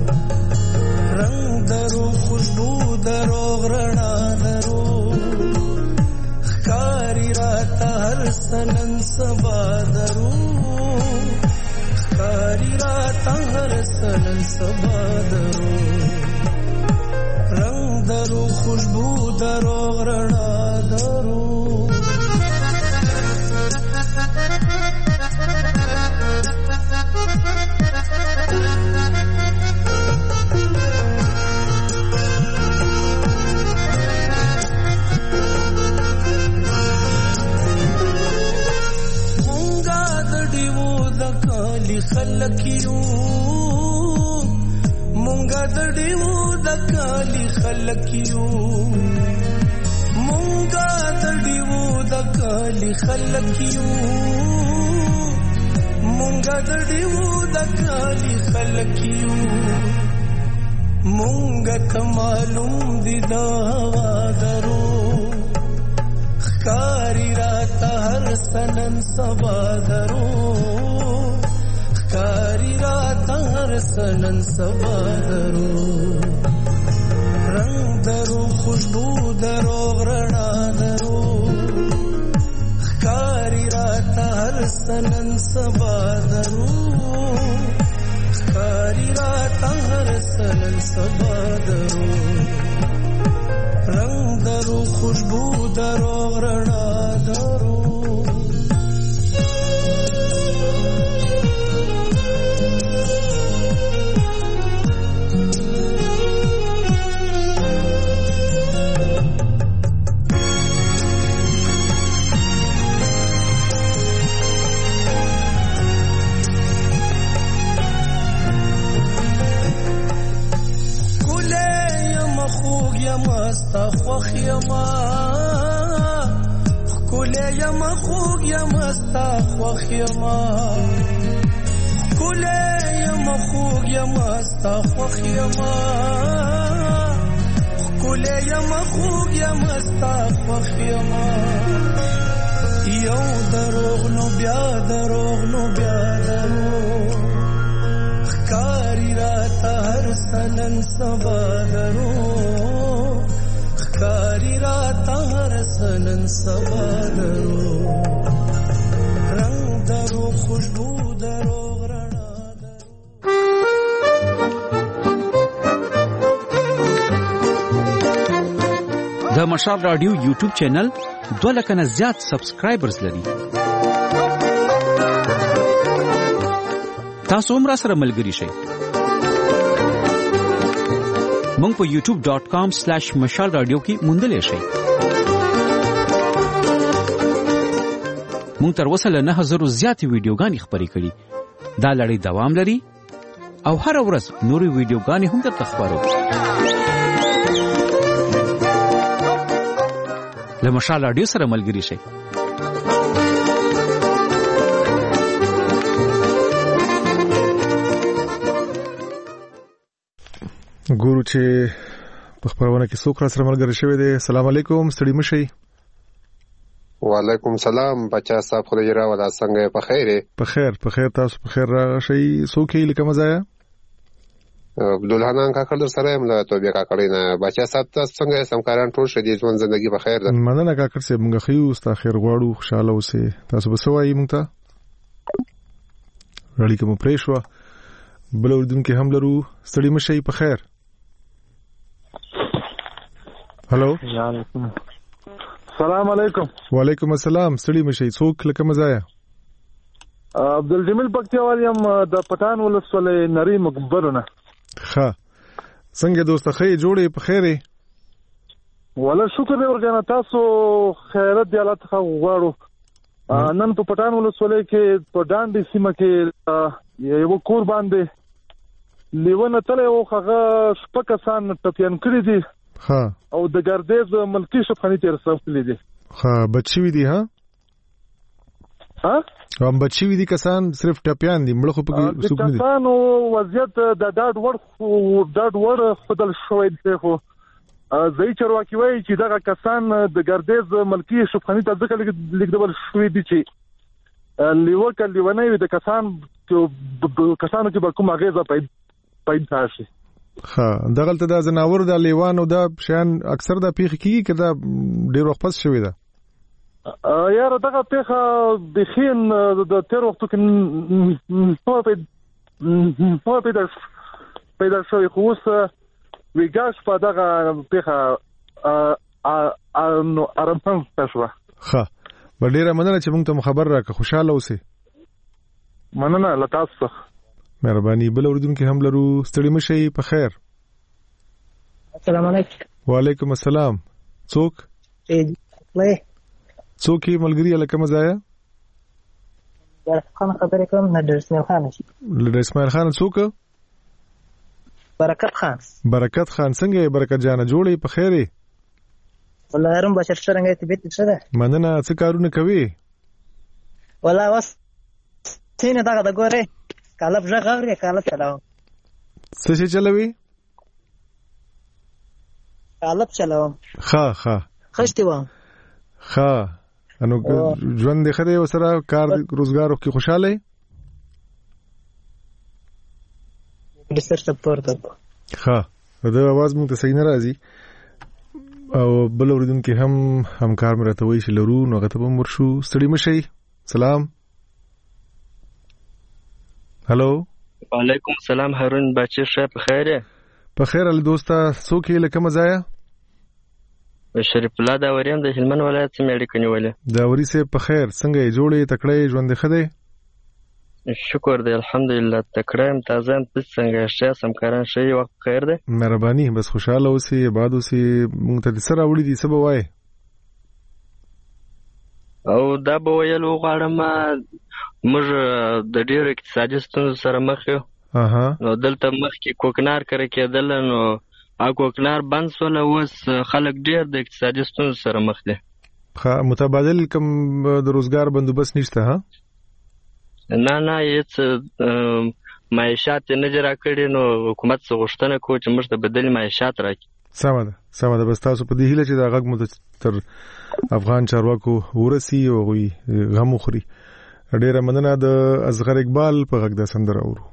رنگ درو خوشبو درو غرنا درو خکاری راتا هر سنن سبا درو خکاری راتا هر سنن سبا درو رنگ درو خوشبو درو غرنا درو مونگا دڑیو دکالی خلقیو مونگا دڑیو دکالی خلقیو مونگا دڑیو دکالی خلقیو مونږه د دیو د کالي خلکیو مونږه کمالوم دي دا هوا درو خکاری راته هر سنن سبا درو خکاری راته هر سنن سبا درو رنگ درو خوشبو درو غرنا درو خکاری راته هر سنن سبا درو خکاری راته هر سنن سبا درو رنگ درو خوشبو درو غرنا درو مستا خوخ یما کوله یما خوګ یما مستا خوخ یما کوله یما خوګ یما مستا خوخ یما کوله یما خوګ یما مستا خوخ یما یو دروغ نو بیا دروغ نو بیا دروغ خکاری راته هر سنن سبا دروغ خکاری راته هر سنن سبا دروغ رنگ درو خوشبو دروغ رڼا د مشال رادیو یوټیوب چینل دوه لک نه زیات سبسکرایبرز لري. تاسو هم را سره ملګري شئ. مونږ په یوټیوب ډاٹ کام سلیش مشال رادیو کې موندلی شئ. مونږ تر اوسه له نه هزرو زیاتې ویډیوګانې خپرې کړي. دا لړۍ دوام لري او هره ورځ نورې ویډیوګانې هم درته خپروو. له مشال رادیو سره ملګري شئ. ګورو چې په خبرونه کې څوک را سره ملګری شوی دی. السلام علیکم، ستړي مشئ. وعلیکم سلام بچا صاحب، خدای را ولا څنګه په خیر؟ په خیر په خیر تاسو په خیر راشئ. څوک یې لکه مزایا؟ عبدالحنان کاکړ در سره یم له توبې کاکړې نه. بچا صاحب تاسو څنګه یې؟ سمکاران ټول ښه دي؟ ژوند زندګي په خیر ده؟ مننه کاکړ صاحب، موږ ښه یو، ستا خیر غواړو، خوشحاله اوسئ. تاسو به څه وایي موږ ته؟ اړیکه مو پرې شوه. بل اردونکي هم لرو. ستړي مشئ، په خیر. هلو، السلام علیکم. وعلیکم السلام، ستړي مشئ. څوک لکه مزایا؟ عبدالجمیل پکتیوال یم د پټان ولسوالۍ نری مقبرونه. ښه، څنګه دوسته ښه جوړې په خیرې؟ ولا شکر دی ورګانه، تاسو خیرت دی الله څخه غواړو. نن په پټان ولسوالۍ کې په ډانډي سیمه کې یو کور باندې لیونه تللی و، هغه شپږ کسان ټپیان کړي دي. ها، او د ګردیز ملکی شپخاني تیر سوتلی دي. ها، بچی وی دي. ها ها، هم بچی وی دي کسان، صرف ټپیان دي، مړ خو په سکون دي. کسانو وضعیت د ډاډ وړ ډاډ وړ خدل شوی دی. خو زئی چرواکی وایي چې دغه کسان د ګردیز ملکی شپخاني ته ځکه لیکدل شوی دي چې لیوه کله لیونه وي د کسان کسانو کې به کوم اغیزه پیدا شي. ها، دغلته د زناور د لیوانو د شان اکثر د پیخ کیږي که دا ډیر وخت پس شوی ده؟ یار دغه پیخه د خین د تیر وختو کې نو پیدا پیدا شوی، خو اوس ویګاش په دغه پیخه نو ارمن تشوه. ها، ډیره مننه چې موږ ته خبر راکړه، خوشاله اوسئ. مننه له تاسو څخه، مهرباني. بل اردونکي هم لرو. ستړي مشئ، په خیر. السلام علیکم. وعلیکم السلام. څوک؟ څوک یې ملګری لکه مزایا؟ خان خبرې کوم نه، در اسماعیل خان شي. در اسماعیل خان. څوک؟ برکت خان. برکت خان. څنګه برکت جانه جوړې په خیرې؟ والله هرم بشر څنګه طبيعت څه ده؟ مننه. څه کارونه کوي؟ والله واس څنګه دا د ګوره کالب ژغ غوړي کالب چلاو څه شي چلوي کالب چلاو ها ها خشتي و ها انو ژوند خره وسره کار روزګارو کې خوشاله د سر سپورت ها دا आवाज مونږ ته صحیح نه راځي او بل اوریدونکو هم همکار مې راته وایي چې لرو نو هغه ته به مرشو ستړي مشي سلام هلو وعلیکم السلام هارون بچی شه په خیر په خیر ال دوستا څوک یې لکه مزایا شریف الله دا وریم د هلمند ولایت څخه مېړی کنيوله دا وری سه په خیر څنګه یې جوړې تکړه ژوند خده شکر دی الحمدلله تکړه ام تازه په څنګه شې سمکاران شي وخت خیر دی مهرباني بس خوشاله اوسې بعد اوسې مونږ ته سره وړي دي سبا وای او دا به ویل وغواړم موږ د ډېر اقتصادي ستونزو سره مخ یو اها نو دلته مخ کې کوکنار کړی کېدل نو ا کوکنار بند سول اوس خلک ډېر د اقتصادي ستونزو سره مخ دي خا متبادل کم د روزګار بندوبست نشته ها نه نه هیڅ معیشت نه جوړ کړي نو حکومت څه غوښتنه کوي چې موږ ته بدل معیشت راکړي سمه ده سمه ده بس تاسو په دې هیله چې دا غږ مو تر افغان چارواکو ورسي او غوي غم خوري ډیره مننه د اصغر اقبال په غږ د سندره اورو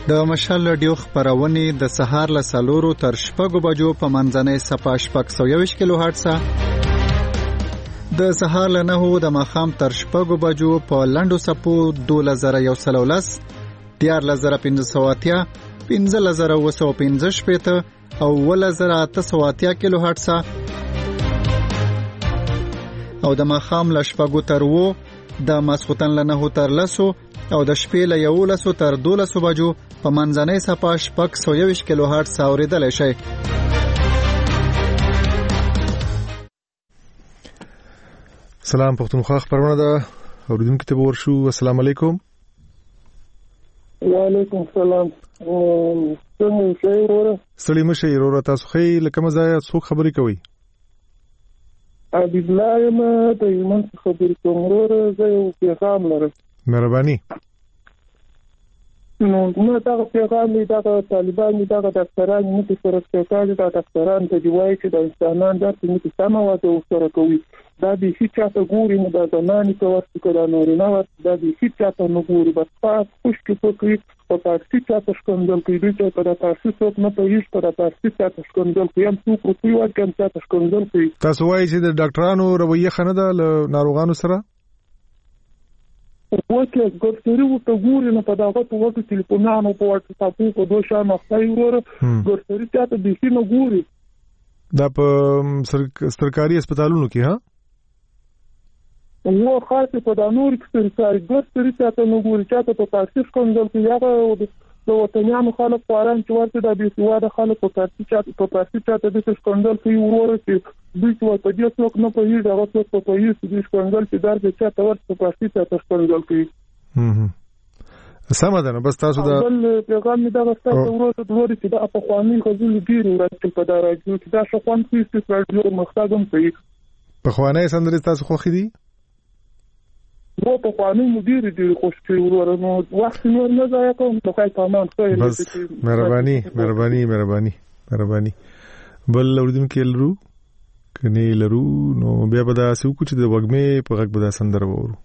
د مشال رادیو خبرونه د سهار له سلورو تر شپږو بجو په منځنۍ صفه شپږ سوه یوویشت کیلو هرتز، د سهار له نهو د ماښام تر شپږو بجو په لنډو صفو دولس زره یو سل او لس، دیارلس زره پنځه سوه اتیا، پنځلس زره اووه سوه پنځه شپېته او اوولس زره اته سوه اتیا کیلو هرتز، او د ماښام له شپږو تر اوو، د ماسخوتن له نهو تر لسو او د شپې له یولسو تر دولسو بجو په منځنۍ صفه شپږ سوه یوویشت کیلو هرتز اورېدلی شئ. سلام پښتونخوا خبرونه ده اوریدونکو ته ورشو. السلام علیکم. وعلیکم السلام. څنګه یې وروره؟ سړی مشه یې وروره، تاسو خې لکه مزه څوک خبرې کوي؟ عبد الله یم د یمن خبرې کوم وروره، زه یو پیغام لرم. مهرباني. نو نو دا پیغام دی، دا طالبان دی، دا ډاکټران موږ سره ستاسو د ډاکټران ته دی وایي چې د انسانان د موږ سم واده سره کوي. دا به هیڅ چاته ګوري نه، د زنانې په وخت کې دا نارینه وخت دا به هیڅ چاته نه ګوري، بس پاس خوش کې پکې او تاسو چاته ښکندل کوي چې په تاسو څوک نه پېښ پر تاسو چاته ښکندل کوي، هم څوک کوي ورکم چاته ښکندل کوي. تاسو وایي چې د ډاکټرانو رویه خنه ده له ناروغانو سره؟ وکه ګورتري وته ګوري نه، په داغه په وخت ټلیفونانو په وخت تاسو په دوه شان مخای وروره ګورتري چاته به نه ګوري. دا په سرکاري هسپتالونو کې ها نو خاصه په دانور کې سرکاري ګورتري چاته نه ګوري، چاته په تاسو کوندل کې هغه د وطنيانو خلک قران چې ورته د بي سواده خلک په تاسو چاته په تاسو چاته د کوندل کې وروره چې دوی څو په دې څوک نه په یوه هغه څوک په یوه چې کوندل چې درته چاته ورته په تاسو چاته کوندل کې. هم سم ده. نو بس تاسو دا بل پیغام می دا واستاته وروته د ورته چې د افغاني غزل ګیرو راځي په دا راځي چې دا شخوان چې ستاسو مخاطب کوي. په خوانه سندري تاسو خوخي دي؟ نو په قانون مدیر دی خوشي وروره، نو وخت نور نه ځای کوم نو کای تمام خیر. بس مهرباني مهرباني مهرباني مهرباني. بل اوریدونکو لرو کني لرو نو بیا به دا سو کوچ د وګمه په غږ به دا سندر وورو.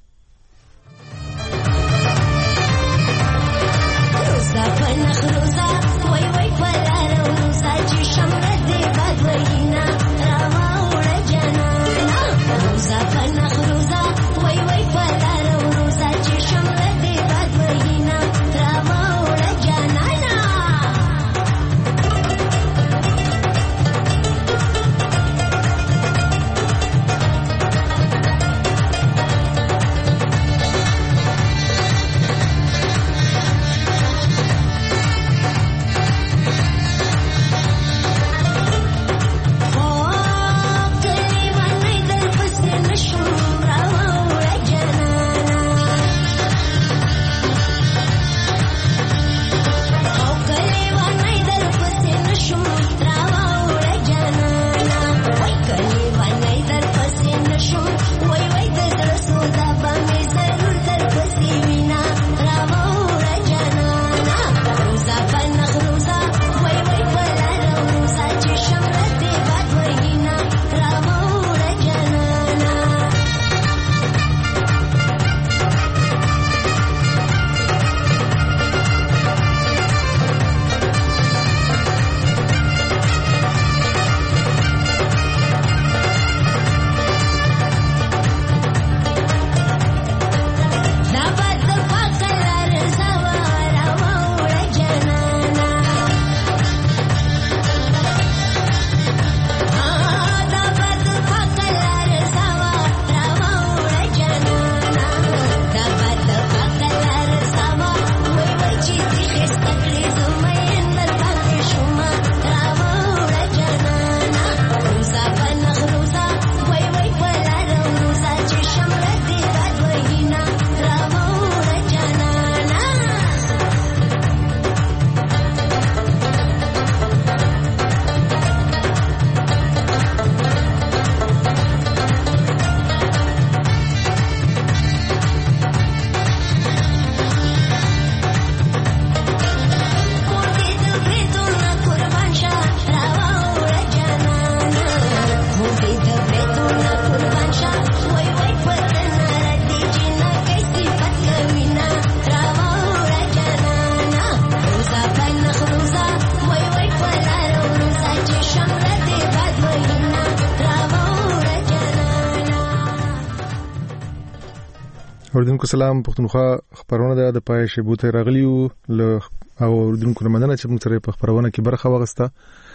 اوردونکو سلام پښتونخوا خبرونه د پای شی بوته راغلیو ل او اوردونکو مننه چې موږ سره په خبرونه کې برخه واغسته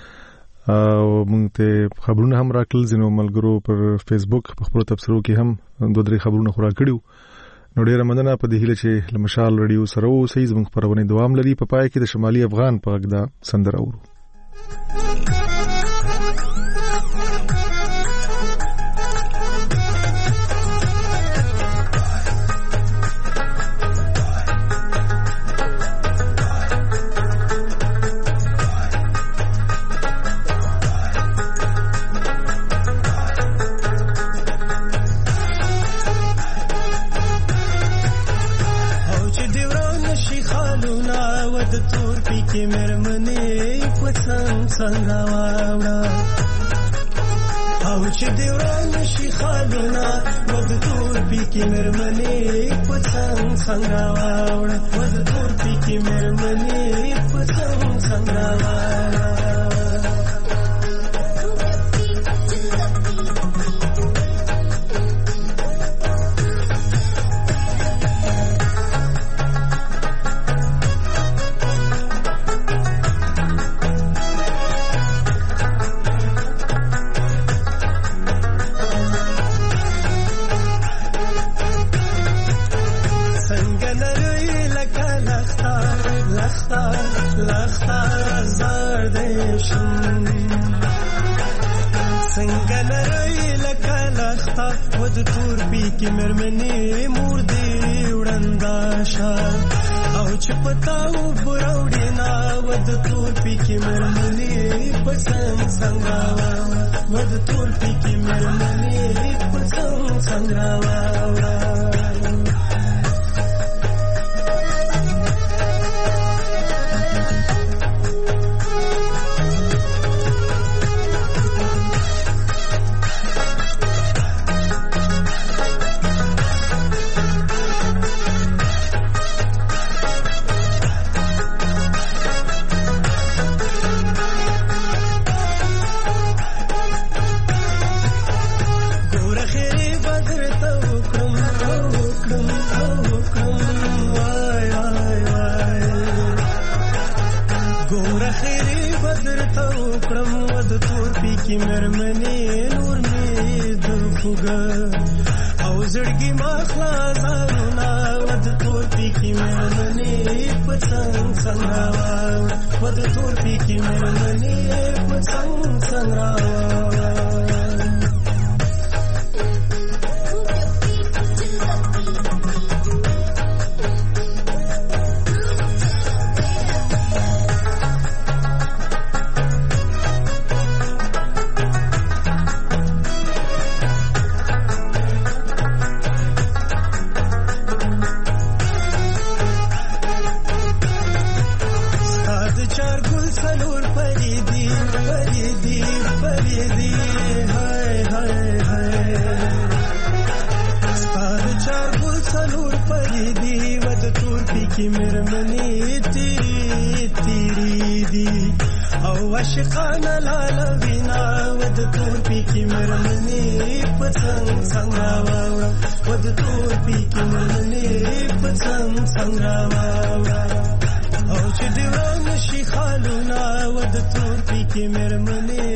او موږ ته خبرونه هم راکړل زنو ملګرو پر فیسبوک په خبرو تبصرو کې هم دوه درې خبرونه خورا کړیو نو ډیره مننه په دې هیله چې لمشال رادیو سره اوسئ زموږ خبرونه دوام لري په پای کې د شمالي افغان په غږ دا سندره اورو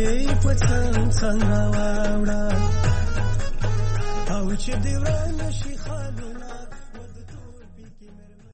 او چې دی ورانه شي